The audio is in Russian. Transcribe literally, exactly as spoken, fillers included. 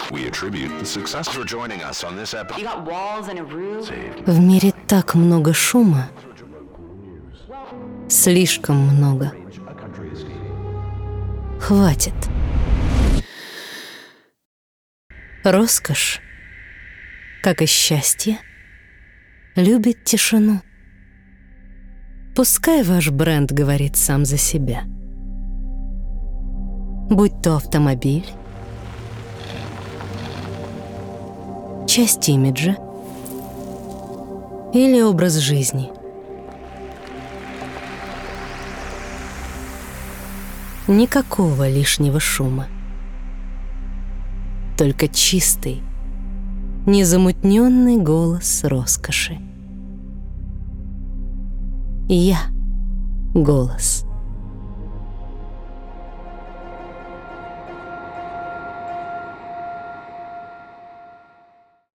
В мире так много шума, слишком много. Хватит. Роскошь, как и счастье, любит тишину. Пускай ваш бренд говорит сам за себя. Будь то автомобиль, часть имиджа или образ жизни. Никакого лишнего шума. Только чистый, незамутненный голос роскоши. Я — голос.